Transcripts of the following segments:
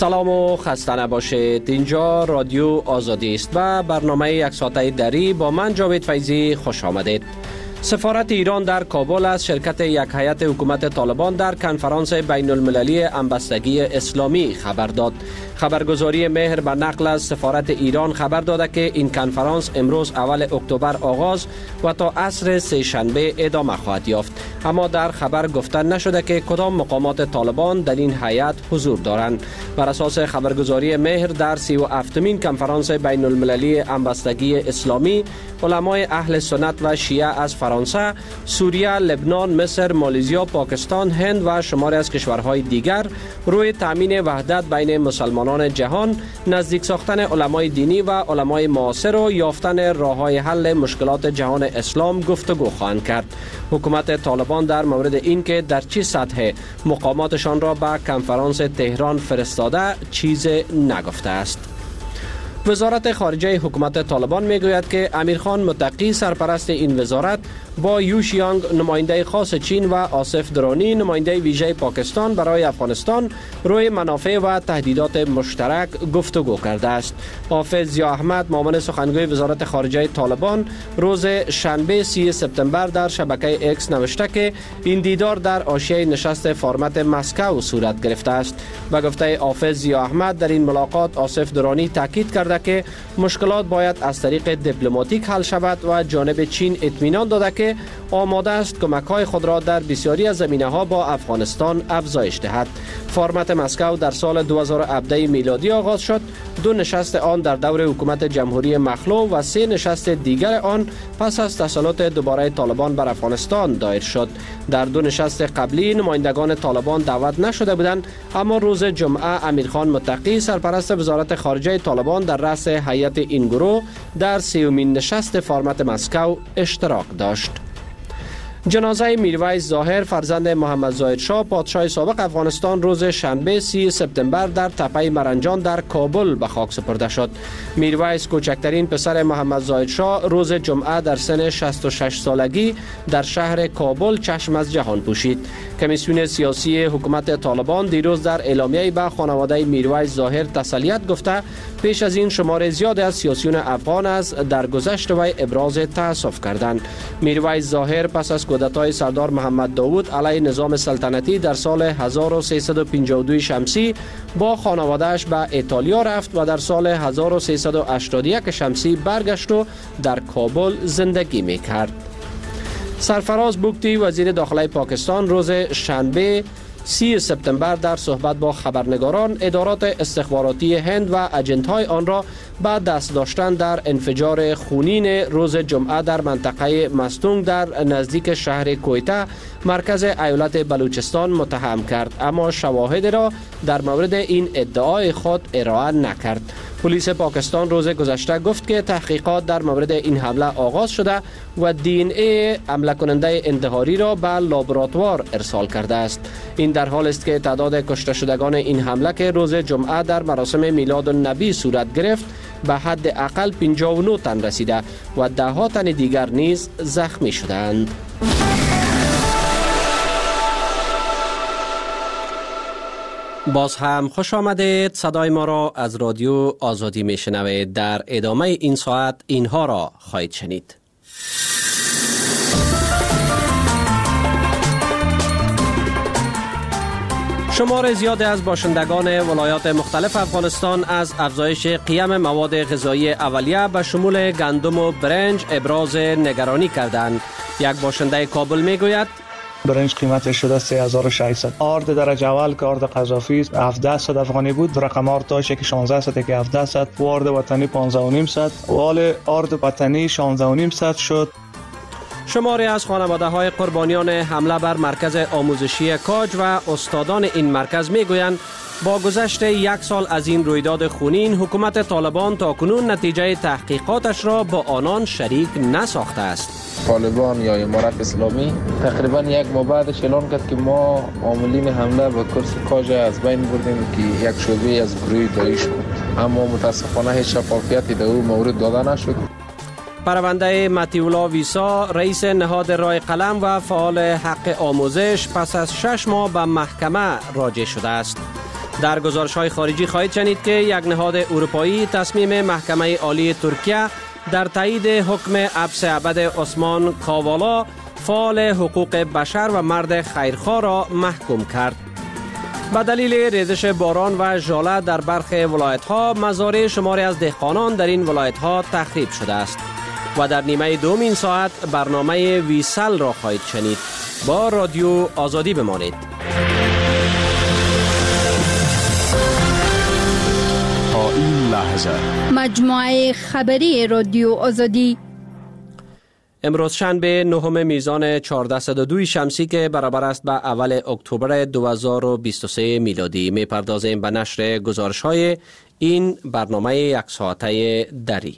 سلام و خسته نباشید. اینجا رادیو آزادی است و برنامه یک ساعته دری با من جاوید فیضی خوش آمدید. سفارت ایران در کابل از شرکت یک هیئت حکومت طالبان در کنفرانس بین المللی همبستگی اسلامی خبر داد. خبرگزاری مهر به نقل از سفارت ایران خبر داده که این کنفرانس امروز اول اکتبر آغاز و تا عصر سه شنبه ادامه خواهد یافت. اما در خبر گفته نشده که کدام مقامات طالبان در این هیئت حضور دارند. بر اساس خبرگزاری مهر در 37مین کنفرانس بین المللی همبستگی اسلامی علمای اهل سنت و شیعه از فرانسه، سوریه، لبنان، مصر، مالزیا، پاکستان، هند و شماری از کشورهای دیگر روی تامین وحدت بین مسلمانان جهان، نزدیک ساختن علمای دینی و علمای معاصر و یافتن راه‌های حل مشکلات جهان اسلام گفتگو خواهند کرد. حکومت طالبان در مورد اینکه در چه سطح مقاماتشان را به کنفرانس تهران فرستاده چیزی نگفته است. وزارت خارجه حکومت طالبان میگوید که امیرخان متقی سرپرست این وزارت با یو شیانگ نماینده خاص چین و آصف درانی نماینده ویژه پاکستان برای افغانستان روی منافع و تهدیدات مشترک گفتگو کرده است. حافظ ضیا احمد معاون سخنگوی وزارت خارجه طالبان روز شنبه 30 سپتامبر در شبکه ایکس نوشته که این دیدار در حاشیه نشست فرمت مسکو صورت گرفته است. و گفته حافظ ضیا احمد در این ملاقات آصف درانی تاکید کرده که مشکلات باید از طریق دیپلماتیک حل شود و جانب چین اطمینان داده که آماده است کمک‌های خود را در بسیاری از زمینه‌ها با افغانستان افزایش دهد. فرمت مسکو در سال 2017 میلادی آغاز شد. 2 نشست آن در دور حکومت جمهوری مخلوع و 3 نشست دیگر آن پس از تسلط دوباره طالبان بر افغانستان دایر شد. در 2 نشست قبلی نمایندگان طالبان دعوت نشده بودند، اما روز جمعه امیرخان متقی سرپرست وزارت خارجه طالبان در رأس هیئت این گروه در 30مین نشست فرمت مسکو اشتراک داشت. جنازه میرویس ظاهر فرزند محمد زاهد شاه پادشاه سابق افغانستان روز شنبه 30 سپتامبر در تپه مرنجان در کابل به خاک سپرده شد. میرویس کوچکترین پسر محمد زاهد شاه روز جمعه در سن 66 سالگی در شهر کابل چشم از جهان پوشید. کمیسیون سیاسی حکومت طالبان دیروز در اعلامیه به خانواده میرویس ظاهر تسلیت گفته پیش از این شمار زیادی از سیاسیون افغان از درگذشت وی ابراز تأسف کردند. میرویس ظاهر پس از کودتای سردار محمد داوود علیه نظام سلطنتی در سال 1352 شمسی با خانواده‌اش به ایتالیا رفت و در سال 1381 شمسی برگشت و در کابل زندگی می‌کرد. سرفراز بوگتی وزیر داخلی پاکستان روز شنبه 30 سپتامبر در صحبت با خبرنگاران ادارات استخباراتی هند و اجنت‌های آن را به دست داشتن در انفجار خونین روز جمعه در منطقه مستونگ در نزدیک شهر کویته مرکز ایالت بلوچستان متهم کرد، اما شواهد را در مورد این ادعای خود ارائه نکرد. پلیس پاکستان روز گذشته گفت که تحقیقات در مورد این حمله آغاز شده و DNA حمله کننده انتحاری را به لابراتوار ارسال کرده است. این در حال است که تعداد کشته شدگان این حمله که روز جمعه در مراسم میلاد النبی صورت گرفت به حد اقل 59 تن رسیده و 10 تن دیگر نیز زخمی شدند. باز هم خوش آمدید. صدای ما را از رادیو آزادی می شنوید. در ادامه این ساعت اینها را خواهید شنید. شمار زیادی از باشندگان ولایات مختلف افغانستان از افزایش قیمت مواد غذایی اولیه به شمول گندم و برنج ابراز نگرانی کردند. یک باشنده کابل می گوید برنج قیمتش شده 3600. آرد درجه اول که آرد قذافی 1700 افغانی بود، رقم آرد داشت که 1600 که 1700 و آرد وطنی 15500 و حال آرد وطنی 16500 شد. شماری از خانواده‌های قربانیان حمله بر مرکز آموزشی کاج و استادان این مرکز میگویند با گذشت 1 سال از این رویداد خونین حکومت طالبان تاکنون نتیجه تحقیقاتش را با آنان شریک نساخته است. طالبان یا امارت اسلامی تقریبا 1 ماه بعدش اعلان کرد که ما عاملین حمله به کورس کاج از بین بردیم که یک شعبه از گروه داعش بود، اما متاسفانه هیچ شفافیتی در او مورد داده نشد. پرونده مطیع ویسا رئیس نهاد رای قلم و فعال حق آموزش پس از 6 ماه به محکمه راجع شده است. در گزارش‌های خارجی خواهید شنید که یک نهاد اروپایی تصمیم محکمه عالی ترکیه در تایید حکم حبس ابد عثمان کاوالا فعال حقوق بشر و مرد خیرخواه را محکوم کرد. به دلیل ریزش باران و ژاله در برخی ولایت‌ها مزارع شماری از دهقانان در این ولایت‌ها تخریب شده است. و در نیمه دوم این ساعت برنامه ویسل را خواهید شنید. با رادیو آزادی بمانید. تا این لحظه مجموعه خبری رادیو آزادی. امروز شنبه 9 میزان 1402 شمسی که برابر است به اول اکتبر 2023 میلادی. میپردازیم به نشر گزارش‌های این برنامه یک ساعته دری.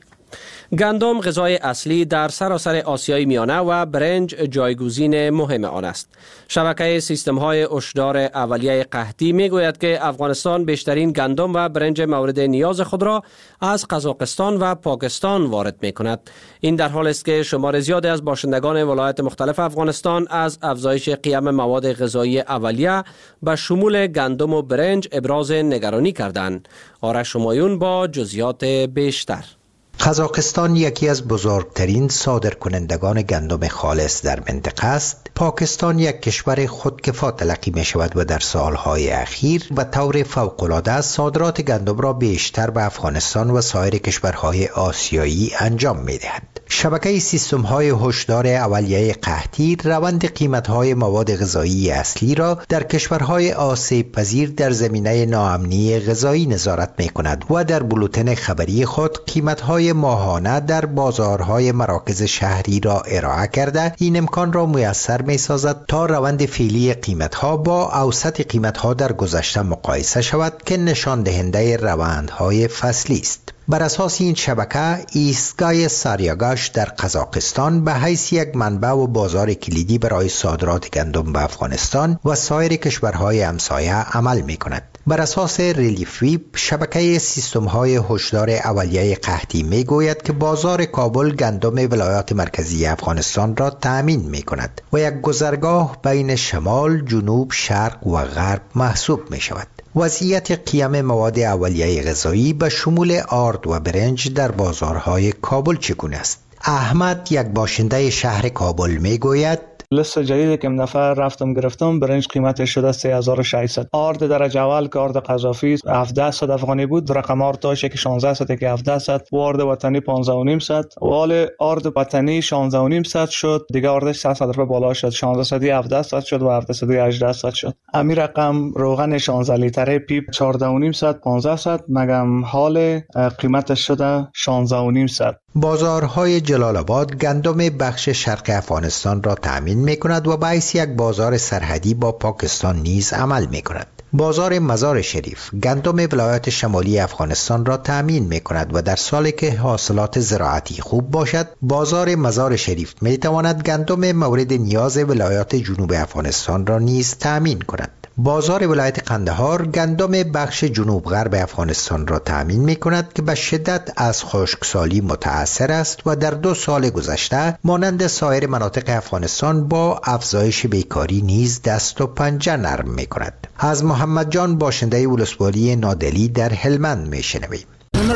گندم غذای اصلی در سراسر آسیای میانه و برنج جایگزین مهم آن است. شبکه سیستم‌های هشدار اولیه قحطی میگوید که افغانستان بیشترین گندم و برنج مورد نیاز خود را از قزاقستان و پاکستان وارد می‌کند. این در حالی است که شمار زیادی از باشندگان ولایات مختلف افغانستان از افزایش قیمت مواد غذایی اولیه به شمول گندم و برنج ابراز نگرانی کردند. آرش همایون با جزئیات بیشتر. قزاقستان یکی از بزرگترین صادرکنندگان گندم خالص در منطقه است. پاکستان یک کشور خودکفا تلقی می شود و در سالهای اخیر به طور فوق‌العاده صادرات گندم را بیشتر به افغانستان و سایر کشورهای آسیایی انجام می دهد. شبکه سیستم‌های هشدار اولیه قحطی روند قیمت‌های مواد غذایی اصلی را در کشورهای آسیب پذیر در زمینه ناامنی غذایی نظارت می‌کند و در بولتن خبری خود قیمت‌های ماهانه در بازارهای مراکز شهری را ارائه کرده این امکان را میسر می‌سازد تا روند فعلی قیمت‌ها با اوسط قیمت‌ها در گذشته مقایسه شود که نشان دهنده روندهای فصلی است. بر اساس این شبکه ایستگاه ساریاگاش در قزاقستان به حیث یک منبع و بازار کلیدی برای صادرات گندم به افغانستان و سایر کشورهای همسایه عمل می کند. بر اساس ریلیف ویب شبکه سیستم‌های هشدار اولیه قحطی می گوید که بازار کابل گندم ولایات مرکزی افغانستان را تأمین می کند و یک گذرگاه بین شمال، جنوب، شرق و غرب محسوب می شود. وضعیت قیام مواد اولیه غذایی به شمول آرد و برنج در بازارهای کابل چگونه است؟ احمد یک باشنده شهر کابل می گوید لیست جدیدی که نفر رفتم گرفتم برنج قیمتش شده 3600. آرد درجه اول که آرد قذافی 1700 افغانی بود، رقم آرد داشت که 1600 که 1700 و آرد وطنی 15500 و حال آرد وطنی 16500 شد، دیگه آردش 700 روپیه بالا شد، 1600 1700 شد و 1700 1800 شد. امی رقم روغن 16 لیتره پیپ 14500 1500 مگم حال قیمتش شده 16500. بازارهای جلال آباد گندم بخش شرق افغانستان را تأمین می کند و باعث یک بازار سرحدی با پاکستان نیز عمل می کند. بازار مزار شریف گندم ولایات شمالی افغانستان را تأمین می کند و در سالی که حاصلات زراعتی خوب باشد بازار مزار شریف می تواند گندم مورد نیاز ولایات جنوب افغانستان را نیز تأمین کند. بازار ولایت قندهار گندم بخش جنوب غرب افغانستان را تأمین می کند که به شدت از خشکسالی متأثر است و در 2 سال گذشته مانند سایر مناطق افغانستان با افزایش بیکاری نیز دست و پنجه نرم می کند. از محمد جان باشنده ولسوالی نادلی در هلمند می شنویم.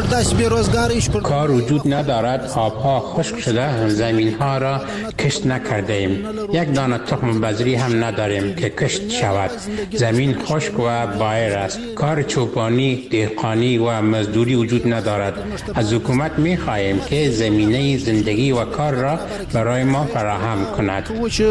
کار وجود ندارد، آبها خشک شده، زمین ها را کشت نکرده ایم. یک دانه تخم بذری هم نداریم که کشت شود. زمین خشک و بایر است. کار چوپانی، دهقانی و مزدوری وجود ندارد. از حکومت می خواهیم که زمینه زندگی و کار را برای ما فراهم کند.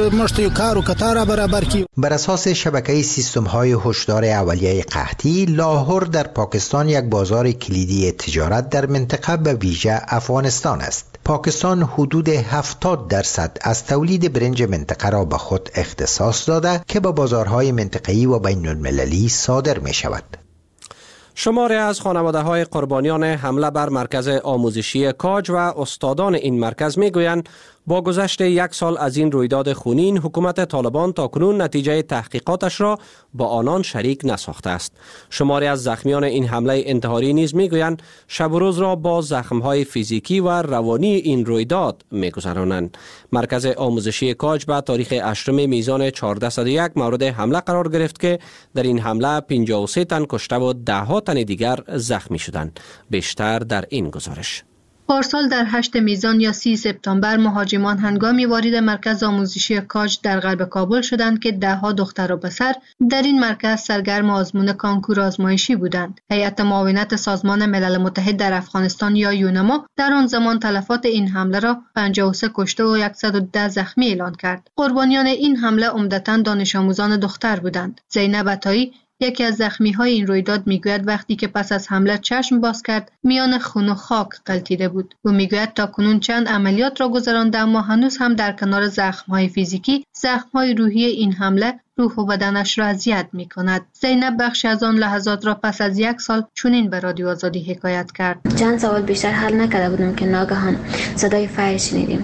بر اساس شبکه سیستم‌های هشدار اولیه قحطی، لاهور در پاکستان یک بازار کلیدی تجارت در منطقه به ویژه افغانستان است. پاکستان حدود 70% از تولید برنج منطقه را به خود اختصاص داده که به بازارهای منطقه‌ای و بین المللی صادر می شود. شماری از خانواده‌های قربانیان حمله بر مرکز آموزشی کاج و استادان این مرکز می‌گویند با گذشت یک سال از این رویداد خونین، حکومت طالبان تاکنون نتیجه تحقیقاتش را با آنان شریک نساخته است. شماری از زخمیان این حمله انتحاری نیز میگویند شب و روز را با زخمهای فیزیکی و روانی این رویداد میگذرانند. مرکز آموزشی کاج به تاریخ 8 میزان 1401 مورد حمله قرار گرفت که در این حمله 53 تن کشته و 10 تن دیگر زخمی شدند. بیشتر در این گزارش. پارسال در 8 میزان یا 30 سپتامبر مهاجمان هنگامی وارد مرکز آموزشی کاج در غرب کابل شدند که 10 دختر و پسر در این مرکز سرگرم آزمون کانکور آزمایشی بودند. هیئت معاونت سازمان ملل متحد در افغانستان یا یونما در آن زمان تلفات این حمله را 53 کشته و 110 زخمی اعلان کرد. قربانیان این حمله عمدتاً دانش آموزان دختر بودند. زینب عطایی، یکی از زخمی‌های این رویداد میگوید وقتی که پس از حمله چشم باز کرد میان خون و خاک غلتیده بود. او میگوید تا کنون چند عملیات را گذرانده اما هنوز هم در کنار زخم‌های فیزیکی، زخم‌های روحی این حمله روح و بدنش را اذیت می‌کند. زینب بخشی از آن لحظات را پس از 1 سال چنین به رادیو آزادی حکایت کرد. چند سوال بیشتر حل نکرده بودم که ناگهان صدای فایر شنیدیم.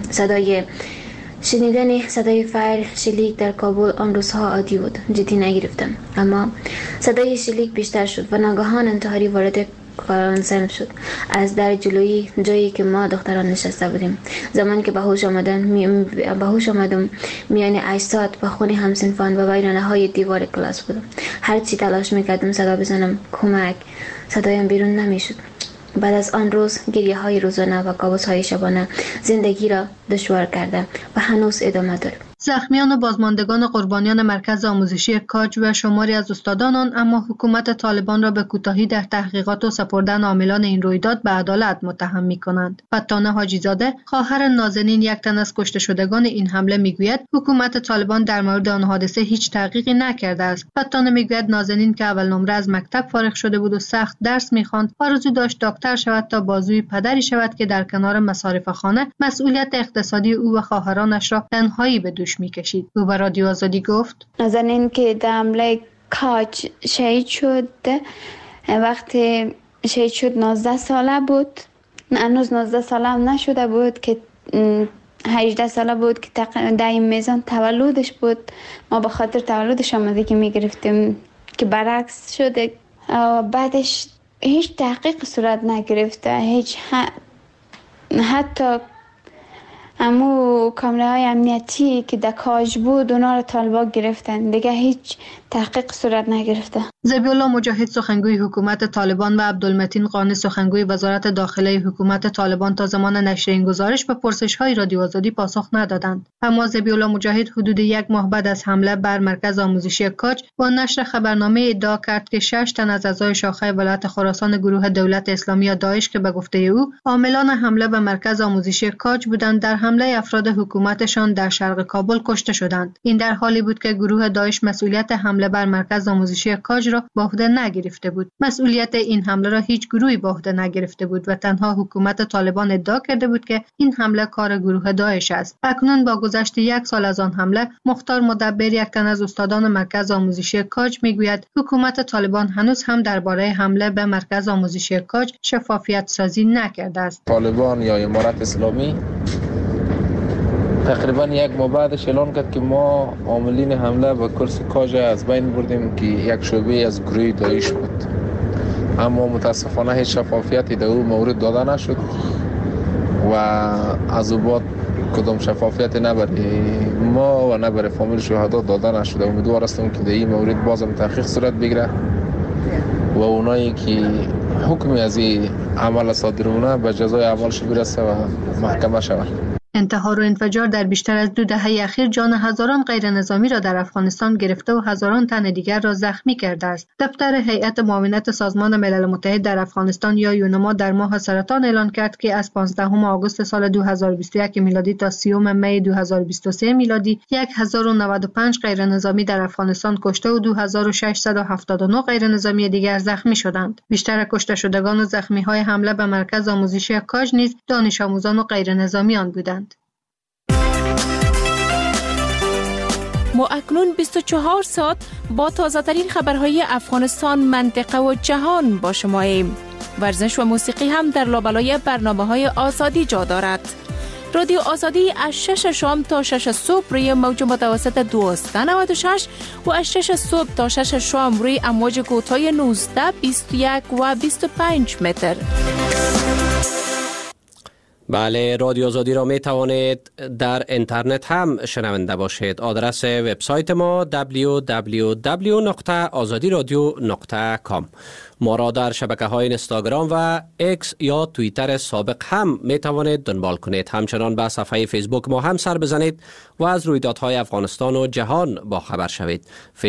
شنیدن صدای فایر شلیک در کابل آن روزها عادی بود. جدی نگرفتم. اما صدای شلیک بیشتر شد و ناگهان انتحاری وارد کارانسل شد. از در جلویی جایی که ما دختران نشسته بودیم. زمانی که به هوش آمدم میان اجساد و خون همسنفان و ویرانه‌های دیوار کلاس بودم. هر چی تلاش میکردم صدا بزنم کمک، صدایم بیرون نمیشد. بعد از آن روز گریه های روزانه و کابوس های شبانه زندگی را دشوار کرده و هنوز ادامه دارد. زخمیان و بازماندگان قربانیان مرکز آموزشی کاج و شماری از استادان آن اما حکومت طالبان را به کوتاهی در تحقیقات و سپردن عاملان این رویداد به عدالت متهم می‌کنند. فتانه حاجی زاده، خواهر نازنین یک تن از کشته شدگان این حمله میگوید حکومت طالبان در مورد آن حادثه هیچ تحقیقی نکرده است. فتانه میگوید نازنین که اول نمره از مکتب فارغ شده بود و سخت درس می‌خواند، آرزو داشت دکتر شود تا بازوی پدری شود که در کنار مصارف خانه مسئولیت اقتصادی او و خواهرانش را تنهایی به دوش میکشید. او به رادیو آزادی گفت نازنین که در حمله کاج شهید شد، وقتی شهید شد 19 ساله بود، هنوز 19 ساله هم نشده بود که 18 ساله بود که در این میزان تولدش بود. ما به خاطر تولدش آمدگی میگرفتیم که برعکس شده. بعدش هیچ تحقیق صورت نگرفته، حتی امو کامره های امنیتی که در کاج بود اونا رو طالبان گرفتن، دیگه هیچ تحقیق صورت نگرفته. ذبیح الله مجاهد سخنگوی حکومت طالبان و عبدالمتین قانی سخنگوی وزارت داخله حکومت طالبان تا زمان نشر این گزارش به پرسش‌های رادیو آزادی پاسخ ندادند. اما ذبیح الله مجاهد حدود 1 ماه بعد از حمله بر مرکز آموزشی کاج با نشر خبرنامه ادعا کرد که 6 تن از اعضای شاخه ولایت خراسان گروه دولت اسلامی یا داعش که به گفته او عاملان حمله به مرکز آموزشی کاج بودند، در حمله افراد حکومتشان در شرق کابل کشته شدند. این در حالی بود که گروه داعش مسئولیت حمله بر مرکز آموزشی کاج را به عهده نگرفته بود. مسئولیت این حمله را هیچ گروهی به عهده نگرفته بود و تنها حکومت طالبان ادعا کرده بود که این حمله کار گروه داعش است. اکنون با گذشت 1 سال از آن حمله، مختار مدبر، یک تن از استادان مرکز آموزشی کاج میگوید حکومت طالبان هنوز هم درباره حمله به مرکز آموزشی کاج شفافیت سازی نکرده است. طالبان یا امارت اسلامی تقریبا 1 ماه بعدش اعلان کرد که ما عاملین حمله به کورس کاج از بین بردیم که یک شعبه از گروه داعش بود. اما متاسفانه هیچ شفافیتی در او مورد داده نشد و از او بعد کدام شفافیتی نبری ما و نبری فامیل شهدا داده نشده. امیدوار هستم که در این مورد بازم تحقیق صورت بگیره و اونایی که حکمی از این عمل صادرونه به جزای اعمالش برسه و محکمه شود. انتحار و انفجار در بیشتر از 2 دهه اخیر جان هزاران غیر نظامی را در افغانستان گرفته و هزاران تن دیگر را زخمی کرده است. دفتر هیئت معاونت سازمان ملل متحد در افغانستان یا یونما در ماه سرطان اعلان کرد که از 15 آگوست سال 2021 میلادی تا 30 می 2023 میلادی 1095 غیر نظامی در افغانستان کشته و 2679 غیر نظامی دیگر زخمی شدند. بیشتر کشته شدگان و زخمی های حمله به مرکز آموزشی کاج نیز دانش آموزان و غیر نظامیان بودند. ما اکنون 24 ساعت با تازه‌ترین خبرهای افغانستان، منطقه و جهان با شماییم. ورزش و موسیقی هم در لابلای برنامه‌های آزادی جا دارد. رادیو آزادی از 6 شام تا 6 صبح روی موج متوسط 1296 و از 6 صبح تا 6 شام روی امواج کوتاه 19، 21 و 25 متر. بله، رادیو آزادی را می توانید در اینترنت هم شنونده باشید. آدرس وبسایت ما www.azadiradio.com. ما را در شبکه‌های اینستاگرام و ایکس یا توییتر سابق هم می توانید دنبال کنید. همچنان به صفحه فیسبوک ما هم سر بزنید و از رویدادهای افغانستان و جهان با خبر شوید.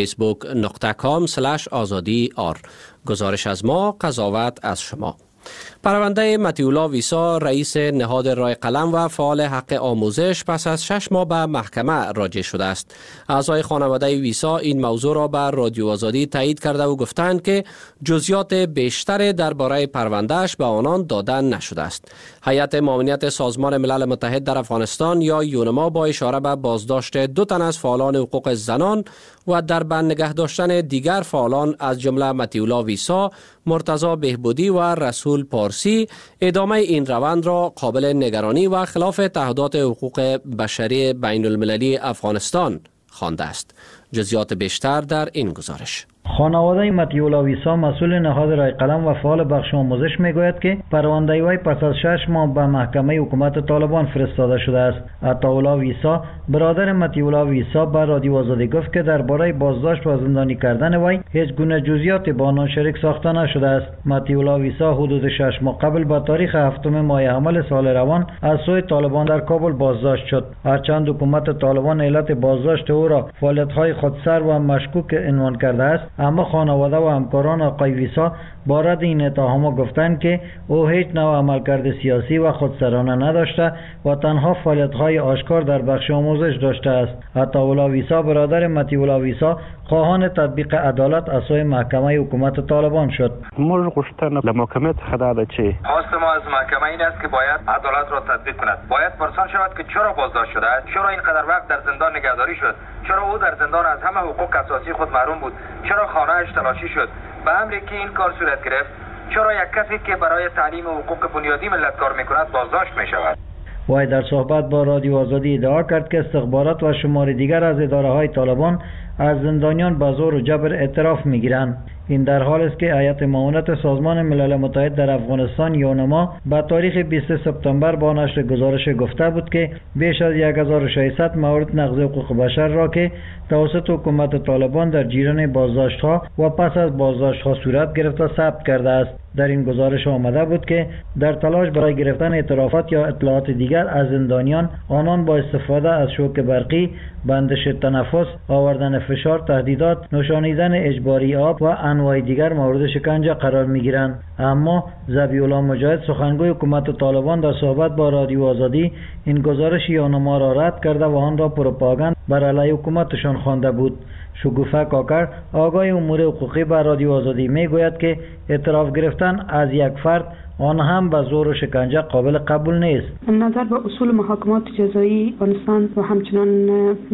facebook.com/azadi.r. گزارش از ما، قضاوت از شما. پرونده مطیع‌الله ویسا، رئیس نهاد رای قلم و فعال حق آموزش، پس از 6 ماه به محکمه راجع شده است. اعضای خانواده ویسا این موضوع را به رادیو آزادی تایید کرده و گفتند که جزئیات بیشتر درباره پروندهش به آنان داده نشده است. هیئت معاونت سازمان ملل متحد در افغانستان یا یونما با اشاره به بازداشت 2 تن از فعالان حقوق زنان و در بند نگه داشتن دیگر فعالان از جمله مطیع‌الله ویسا، مرتضی بهبودی و رسول پارسی، ادامه این روند را قابل نگرانی و خلاف تعهدات حقوق بشری بین المللی افغانستان خوانده است. جزئیات بیشتر در این گزارش. خانواده مطیع‌الله ویسا، مسئول نهاد رای قلم و فعال بخش آموزش، میگوید که پرونده وی پس از 6 ماه به محکمه حکومت طالبان فرستاده شده است. عطاالله ویسا، برادر مطیع‌الله ویسا، به رادیو آزادی گفت که درباره بازداشت و زندانی کردن وی هیچ گونه جزئیاتی با آنان شریک ساخته نشده است. مطیع‌الله ویسا حدود 6 ماه قبل به تاریخ 7 ماه حمل سال روان از سوی طالبان در کابل بازداشت شد. هرچند حکومت طالبان علت بازداشت او را فعالیت‌های خودسر و مشکوک عنوان کرده است، اما خانواده و همکاران آقای ویسا با رد این اتهامات گفتند که او هیچ نوع عملکرد سیاسی و خودسرانه نداشته و تنها فعالیت‌های آشکار در بخش آموزش داشته است. عطاالله ویسا، برادر مطیع‌الله ویسا، خواهان تطبیق عدالت از سوی محکمه حکومت طالبان شد. ما گفتن محکمه خداده چی؟ خواست ما از محکمه این است که باید عدالت را تطبیق کند. باید پرسان شود که چرا بازداشت شده است، چرا اینقدر وقت در زندان نگهداری شد، چرا او در زندان از همه حقوق اساسی خود محروم بود، چرا خانه‌اش تلاشی شد. به امری که این کار صورت گرفت، چرا یک کسی که برای تعلیم حقوق بنیادی ملت کار میکند بازداشت میشود. وی در صحبت با رادیو آزادی ادعا کرد که استخبارات و شمار دیگر از اداره‌های طالبان از زندانیان به زور و جبر اعتراف میگیرند. این در حال است که هیئت معاونت سازمان ملل متحد در افغانستان یونما به تاریخ 20 سپتامبر با نشر گزارش گفته بود که بیش از 1600 مورد نقض حقوق بشر را که توسط حکومت طالبان در جریان بازداشت‌ها و پس از بازداشت‌ها صورت گرفته ثبت کرده است. در این گزارش آمده بود که در تلاش برای گرفتن اعترافات یا اطلاعات دیگر از زندانیان، آنان با استفاده از شوک برقی، بندش تنفس، آوردن فشار، تهدیدات، نوشانیدن اجباری آب و انواع دیگر مورد شکنجه قرار می‌گیرند. اما ذبیح‌الله مجاهد، سخنگوی حکومت طالبان، در صحبت با رادیو آزادی این گزارش یونما را رد کرده و آن را پروپاگاند بر علیه حکومتشان خوانده بود. شگوفه کاکر، آگاه امور حقوقی، بر رادیو آزادی میگوید که اعتراف گرفتن از یک فرد، آن هم به زور و شکنجه، قابل قبول نیست. نظر به اصول محاکمات جزایی افغانستان و همچنان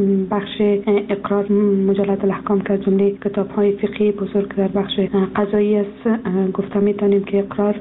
بخش اقرار مجلد الاحکام که از جمله کتاب‌های فقهی بزرگ در بخش قضایی است، گفته می‌توانیم که اقرار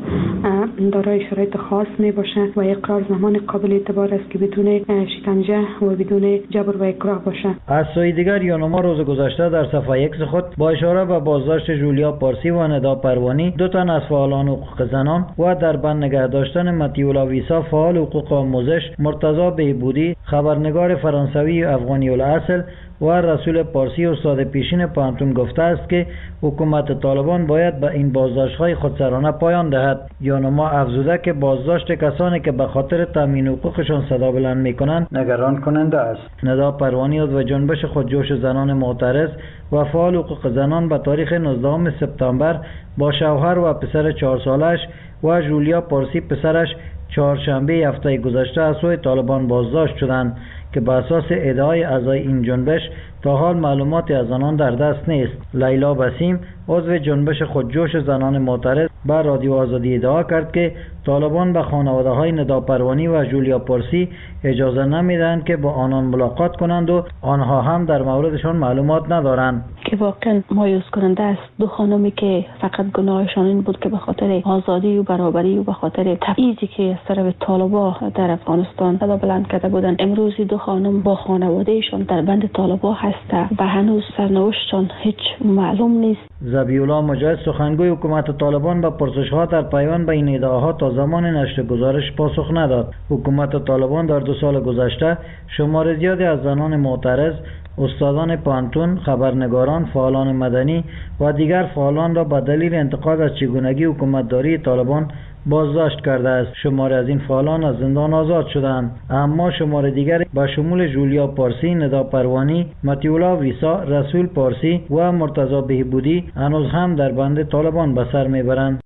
دارای شرایط خاص میباشه و اقرار زمان قابل اعتبار است که بدون شکنجه و بدون جبر و اکراه باشه. از سوی دیگر یونما روز گذشته در صفحه X خود با اشاره به بازداشت جولیا پارسی و ندا پروانی، 2 تن از فعالان حقوق زنان، و در بند نگه داشتن مطیع‌الله ویسا، فعال حقوق آموزش، مرتضی بهبودی، خبرنگار فرانسوی افغانی الاصل، و رسول پارسی، استاد پیشین پانتون، گفته است که حکومت طالبان باید به این بازداشت‌های خودسرانه پایان دهد. یونما افزوده که بازداشت کسانی که به خاطر تامین حقوقشان صدا بلند می‌کنند نگران کننده است. ندا پروانی عضو جنبش خودجوش زنان معترض و فعال حقوق زنان به تاریخ 19 سپتامبر با شوهر و پسر 4 سالش و جولیا پارسی پسرش چهارشنبه هفته گذشته از سوی طالبان بازداشت شدند که به اساس ادعای اعضای این جنبش تا حال معلوماتی از آنان در دست نیست. لیلا بسیم، عضو جنبش خودجوش زنان معترض، بر رادیو آزادی ادعا کرد که طالبان به خانواده‌های ندا پروانی و جولیا پارسی اجازه نمیدهند که با آنان ملاقات کنند و آنها هم در موردشان معلومات ندارند. که واقعا مایوس کننده است. دو خانمی که فقط گناهشان این بود که به خاطر آزادی و برابری و به خاطر تبعیضی که از طرف طالبان در افغانستان صدا بلند کرده بودند، امروز دو خانم با خانوادهشان در بند طالبان هستند و هنوز سرنوشتشان هیچ معلوم نیست. ذبیحالله مجاهد سخنگوی حکومت طالبان به پرسش‌ها در پیوند به این ادعاها تا زمان نشر گزارش پاسخ نداد. حکومت طالبان در 2 سال گذشته شمار زیادی از زنان معترض، استادان پانتون، خبرنگاران، فعالان مدنی و دیگر فعالان را به دلیل انتقاد از چگونگی حکومتداری طالبان بازداشت کرده است. شماری از این فعالان از زندان آزاد شدند، اما شمار دیگر به شمول جولیا پارسی، ندا پروانی، متیولا ویسا، رسول پارسی و مرتضی بهبودی هنوز هم در بند طالبان به سر میبرند.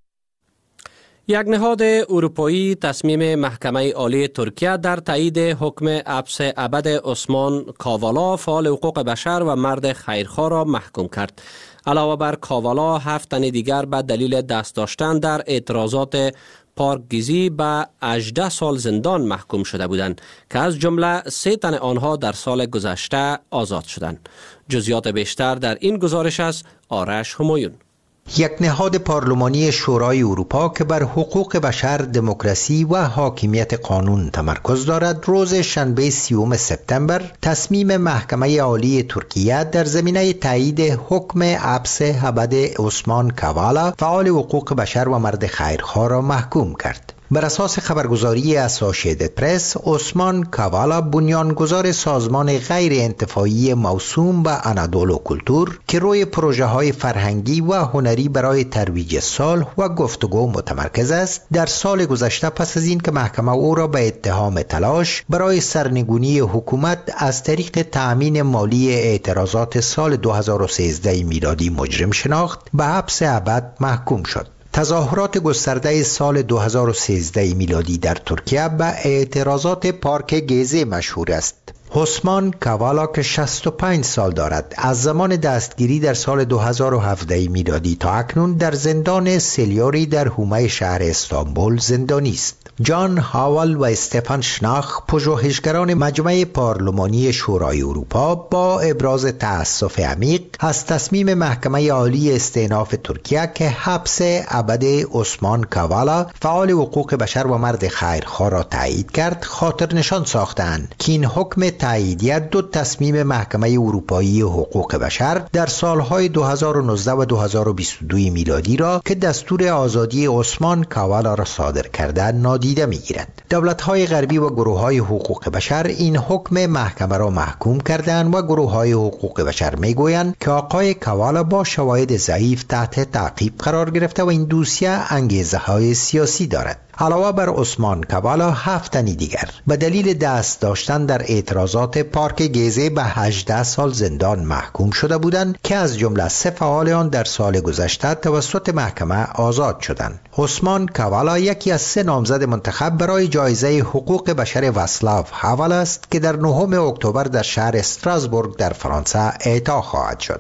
یک نهاد اروپایی تصمیم محکمه عالی ترکیه در تایید حکم حبس ابد عثمان کاوالا فعال حقوق بشر و مرد خیرخواه را محکوم کرد. علاوه بر کاوالا 7 تن دیگر به دلیل دست داشتن در اعتراضات پارکگیزی به 18 سال زندان محکوم شده بودند که از جمله 3 تن آنها در سال گذشته آزاد شدند. جزئیات بیشتر در این گزارش از آرش همایون. یک نهاد پارلمانی شورای اروپا که بر حقوق بشر، دموکراسی و حاکمیت قانون تمرکز دارد، روز شنبه 30 سپتامبر تصمیم محکمه عالی ترکیه در زمینه تایید حکم حبس ابد عثمان کاوالا فعال حقوق بشر و مرد خیرخواه را محکوم کرد. بر اساس خبرگزاری اسوسییتد پرس، عثمان کاوالا بنیانگذار سازمان غیر انتفاعی موسوم به انادولو کلتور که روی پروژه های فرهنگی و هنری برای ترویج صلح و گفتگو متمرکز است، در سال گذشته پس از این که محکمه او را به اتهام تلاش برای سرنگونی حکومت از طریق تأمین مالی اعتراضات سال 2013 میلادی مجرم شناخت، به حبس ابد محکوم شد. تظاهرات گسترده سال 2013 میلادی در ترکیه به اعتراضات پارک گزه مشهور است. عثمان کاوالا که 65 سال دارد، از زمان دستگیری در سال 2017 میلادی تا اکنون در زندان سلیوری در حومه شهر استانبول زندانی است. جان هاول و استفان شناخ، پژوهشگران مجمع پارلمانی شورای اروپا، با ابراز تأسف عمیق از تصمیم محکمه عالی استئناف ترکیه که حبس ابد عثمان کاوالا فعال حقوق بشر و مرد خیرخواه را تایید کرد، خاطر نشان ساختند که این حکم تاییدیه 2 تصمیم محکمه اروپایی حقوق بشر در سالهای 2019 و 2022 میلادی را که دستور آزادی عثمان کاوالا را صادر کرده نادیده میگیرد. دولت‌های غربی و گروه‌های حقوق بشر این حکم محکمه را محکوم کردند و گروه‌های حقوق بشر میگویند که آقای کاوالا با شواهد ضعیف تحت تعقیب قرار گرفته و این دوسیه انگیزه‌های سیاسی دارد. علاوه بر عثمان کاوالا 7 تن دیگر به دلیل دست داشتن در اعتراضات پارک گزه به 18 سال زندان محکوم شده بودند که از جمله 3 فعال آن در سال گذشته توسط محکمه آزاد شدند. عثمان کاوالا یکی از 3 نامزد منتخب برای جایزه حقوق بشر واصلاو هاول است که در 9 اکتبر در شهر استراسبورگ در فرانسه اعطا خواهد شد.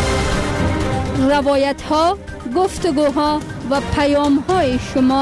روایت ها، گفتگوها و پیام های شما.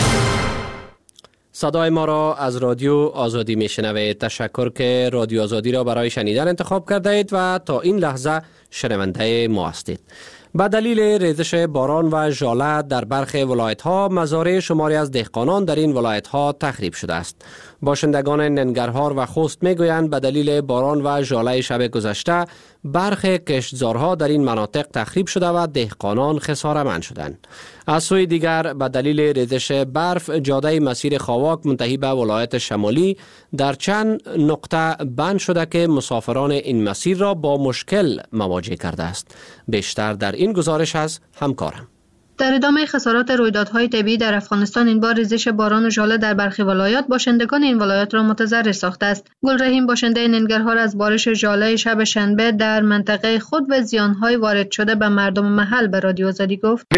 صدای ما را از رادیو آزادی میشنوید. تشکر که رادیو آزادی را برای شنیدن انتخاب کرده اید و تا این لحظه شنونده ما هستید. به دلیل ریزش باران و ژاله در برخی ولایت‌ها مزارع شماری از دهقانان در این ولایت‌ها تخریب شده است. باشندگان ننگرهار و خوست میگویند به دلیل باران و ژاله شب گذشته برخی کشتزارها در این مناطق تخریب شده و دهقانان خساره‌مند شدند. از سوی دیگر به دلیل ریزش برف جاده مسیر خاواک منتهی به ولایت شمالی در چند نقطه بند شده که مسافران این مسیر را با مشکل مواجه کرده است. بیشتر در این گزارش از همکارم. در ادامه خسارات رویدادهای طبیعی در افغانستان، این بار ریزش باران و ژاله در برخی ولایات باشندگان این ولایات را متضرر ساخته است. گلرحیم باشنده ننگرهار از بارش ژاله شب شنبه در منطقه خود و زیانهای وارد شده به مردم محل به رادیو آزادی گفت: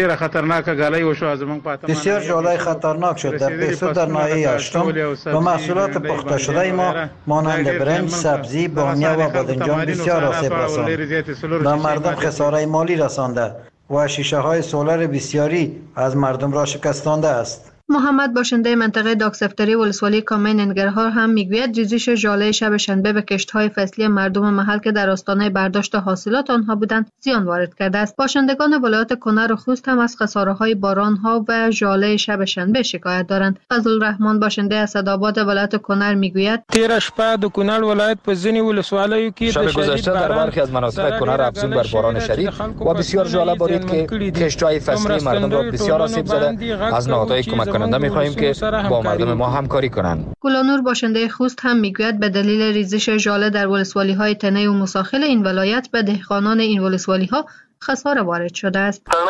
بسیار ژاله خطرناک شد در بیسو در ناحیه هشتم و محصولات پخته شده ما مانند برنج، سبزی، بامیه و بادنجان بسیار آسیب رساند. به مردم خساره مالی رسانده و شیشه های سولر بسیاری از مردم را شکستانده است. محمد باشنده منطقه داکسفتری ولسوالی کامه ننگرهار هم میگوید ریزش ژاله شب شنبه به کشت‌های فصلی مردم محل که در آستانه برداشت حاصلات آنها بودند زیان وارد کرده است. باشندگان ولایات کنر و خوست هم از خساره‌های باران‌ها و ژاله شب شنبه شکایت دارند. فضل‌الرحمن باشنده اسدآباد ولایت کنر میگوید تیر شپه د کنر ولایت په ځینې ولسوالیو کې شب گذشته در برخی از مناطق کنر افزون بر باران شدید و بسیار ژاله بارید که کشت‌های فصلی مردم را بسیار آسیب زده. از نهادهای کمک کننده می‌خواهیم که با مردم ما همکاری کنند. گلانور باشنده خوست هم میگوید به دلیل ریزش ژاله در ولسوالی‌های تنه و مساخل این ولایت به دهقانان این ولسوالی‌ها خساره وارد شده است. در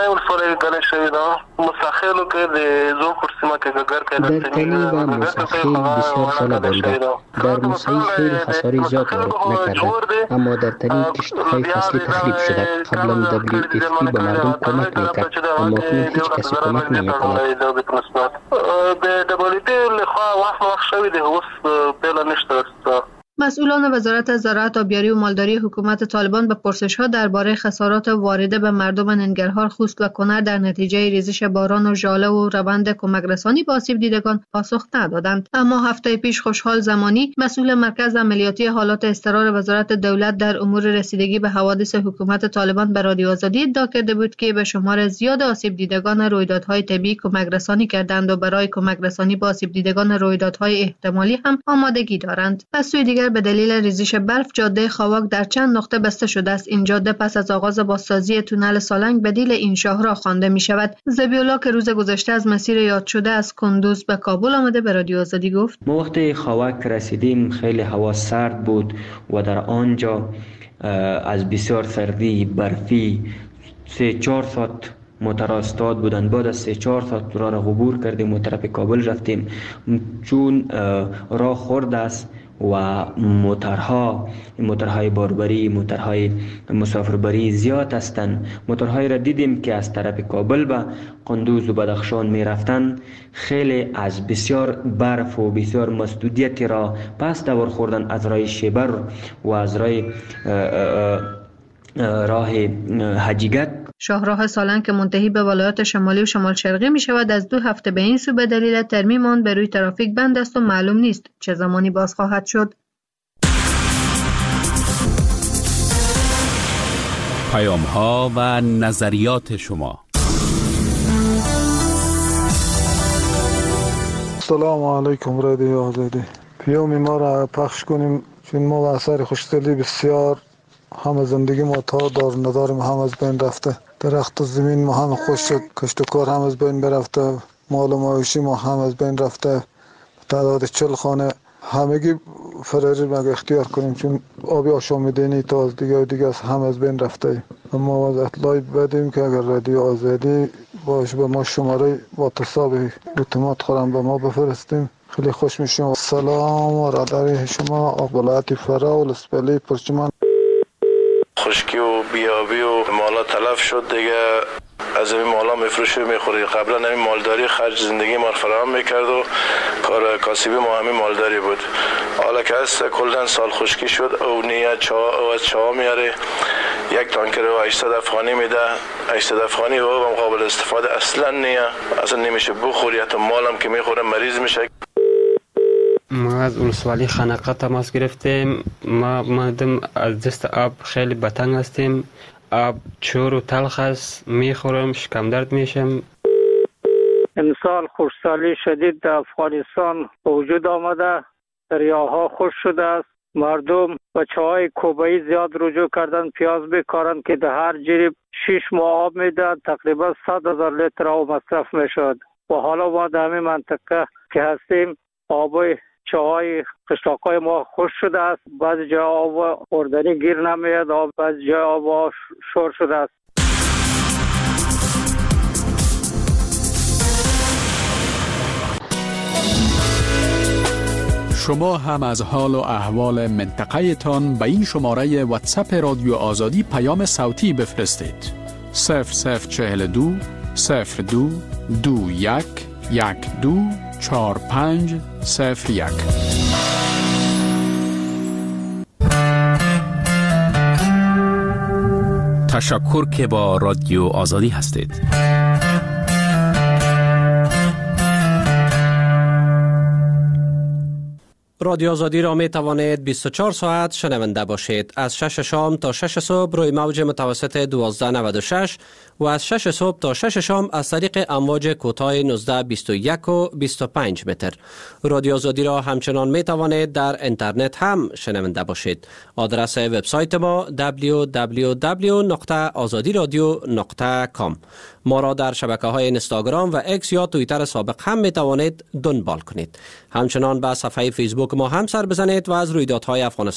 تنه و مساخل بسیار ژاله بریده. در مساخل خیلی خساره زیاد وارد نکرده، اما در تنه کشت‌های فصلی تخریب شده. قبلا WFP به مردم کمک میکرد، اما اکنون هیچ کسی کمک نمیکند. مسئولان وزارت زراعت، آبیاری و مالداری حکومت طالبان به پرسش‌ها درباره خسارات وارده به مردم ننگرهار، خوست و کنر در نتیجه ریزش باران و ژاله و روند کمک رسانی به آسیب دیدگان پاسخ ندادند. اما هفته پیش خوشحال زمانی، مسئول مرکز عملیاتی حالات اضطرار وزارت دولت در امور رسیدگی به حوادث حکومت طالبان به رادیو آزادی ادعا کرده بود که به شمار زیاد آسیب دیدگان رویدادهای طبیعی کمک رسانی کردند و برای کمک رسانی به آسیب دیدگان رویدادهای احتمالی هم آمادگی دارند. از سوی دیگر به دلیل ریزش برف جاده خاواک در چند نقطه بسته شده است. این جاده پس از آغاز بازسازی تونل سالنگ بدیل این شاهراه خوانده می شود. ذبیح‌الله که روز گذشته از مسیر یاد شده از کندوز به کابل آمده به رادیو آزادی گفت: ما وقتی خاواک رسیدیم خیلی هوا سرد بود و در آنجا از بسیار سردی برفی 3-4 ساعت متراستاد بودند. بعد از 3-4 ساعت راه را عبور کردیم و طرف کابل رفتیم. چون راه خرد است و موتورهای باربری، موتورهای مسافربری زیاد هستند. موتورهای را دیدیم که از طرف کابل به قندوز و بدخشان می رفتند. خیلی از بسیار برف و بسیار مسدودیت را پس دور خوردن از راه شیبر و از راه حجیگک. شاهراه سالنگ که منتهی به ولایات شمالی و شمال شرقی می شود از 2 هفته به این سو به دلیل ترمیم آن به روی ترافیک بند است و معلوم نیست چه زمانی باز خواهد شد. پیام ها و نظریات شما. سلام علیکم رادیو آزادی. پیام ما را پخش کنیم چون ما و اثر خوشدلی بسیار همه زندگی ما تا دار نداریم، هم از بین رفته. درخت و زمین ما هم خوش شد، کشت و کار هم از بین برفته، مال و معاشی ما هم از بین رفته. تعداد 40 خانه همگی فراری مگه اختیار کنیم چون آبی آشامیدنی تا از دیگه هم از بین رفته. اما از اطلاعی بدیم که اگر رادیو آزادی باشه به ما شماره واتساپ اتومات خورم به ما بفرستیم خیلی خوش میشیم. سلام و راداری شما اقبالاتی فرا و لسپلی پرچمان. خشکی و بیابی و مالا تلف شد دیگه، از این مالا میفروشه میخوری. قبلا همین مالداری خرج زندگی ما فراهم میکرد و کار کاسبی ما همین مالداری بود. حالا که هست کلن سال خشکی شد او نیه از چاه میاره، یک تانکر و 800 افغانی میده. 800 افغانی و قابل استفاده اصلا نیه، اصلا نمیشه بخوری. حتی مالم که میخوره مریض میشه. ما از ولسوالی خانقه تماس گرفتیم. ما مادم از دست آب خیلی بتنگ هستیم. آب چور و تلخ است، میخورم شکم درد میشم. امسال خشکسالی شدید در افغانستان به وجود آمده، دریاها خشک شده است. مردم به چاهای کوبایی زیاد رجوع کردن، پیاز بکارند که در هر جریب 6 ماه آب میداد، تقریبا 100,000 لیتر آب مصرف میشد. و حالا ما در همین منطقه که هستیم آبای چاهای قشلاقای ما خشک شده است. بعضی جا آب خوردنی گیر نمیاد، بعضی جا آب شور شده است. شما هم از حال و احوال منطقه تان به این شماره واتساپ رادیو آزادی پیام صوتی بفرستید. 0042 02 21 12 4501. تشکر که با رادیو آزادی هستید. رادیو آزادی را می توانید 24 ساعت شنونده باشید. از 6 شام تا 6 صبح روی موج متوسط 1296 و از 6 صبح تا 6 شام از طریق امواج کوتاه 1921 و 25 متر. رادیو آزادی را همچنان می توانید در اینترنت هم شنونده باشید. آدرس وبسایت ما www.azadiradio.com. ما را در شبکه‌های اینستاگرام و اکس یا توییتر سابق هم می توانید دنبال کنید. همچنان به صفحه فیسبوک ما هم سر بزنید و از رویدادهای افغانستان